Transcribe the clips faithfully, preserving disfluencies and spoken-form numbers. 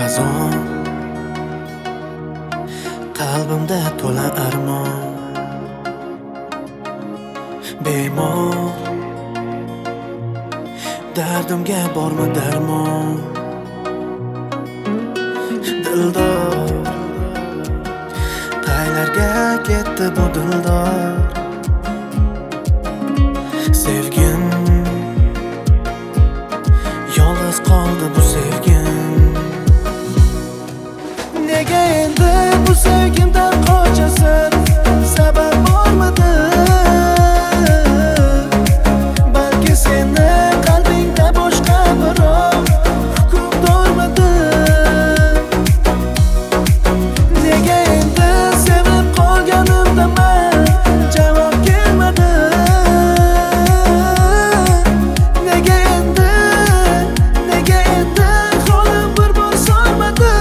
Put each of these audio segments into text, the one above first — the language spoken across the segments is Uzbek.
xazon, qalbimda to'la armon. Bemor dardimga bormi darmon. Dildor qaylarga ketdi bu dildor. Sevgim yolg'iz qoldi bu sevgim. Nega endi bu sevgimdan qochasan? Sabab bormidi? Balki seni qalbingda boshqa birov hukmdormidi? Nega endi sevib qolganimda men javob kelmadi? Nega endi, nega endi qo'lim bir bor solmadi?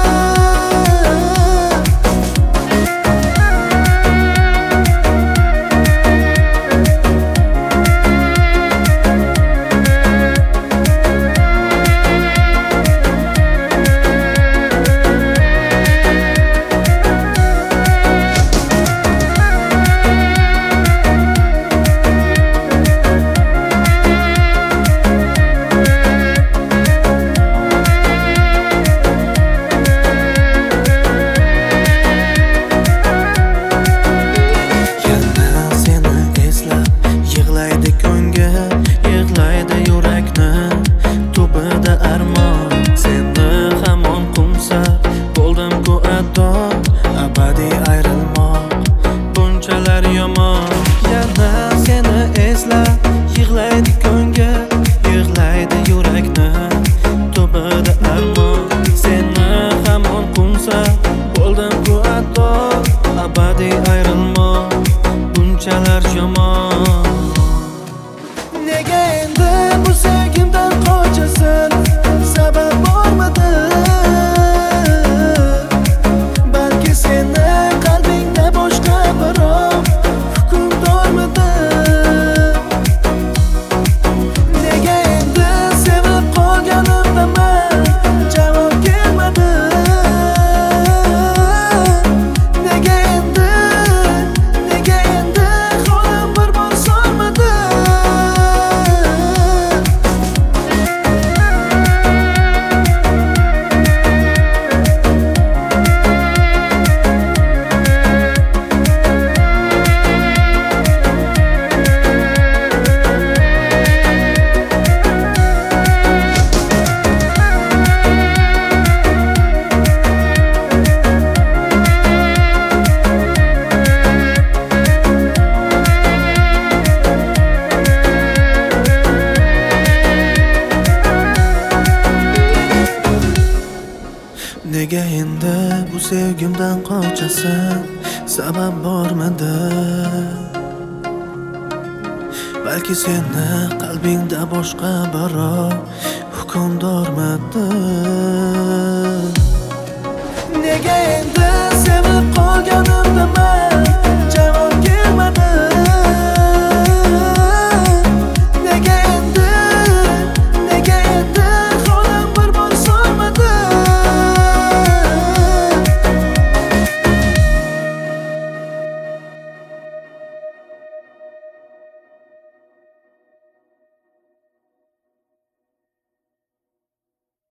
Yig'laydi ko'ngil, yig'laydi yurakni tubida armon. Seni hamon qumsab bo'ldim-ku ado, abadiy ayrilmoq bunchalar yomon. Yana seni eslab yig'laydi ko'ngil, yig'laydi yurakni tubida armon. Seni hamon qumsab bo'ldim-ku ado, abadiy ayrilmoq bunchalar yomon. Nega endi bu sevgimdan qochasan? Sabab bormidi? Balki seni qalbingda boshqa birov hukmdormidi? Nega endi sevib qolganimda men javob kelmadi? Nega endi, nega endi qo'lim bir bor solmadi? Nega endi bu sevgimdan qochasan? Sabab bormidi? Balki seni qalbingda boshqa birov hukmdormidi?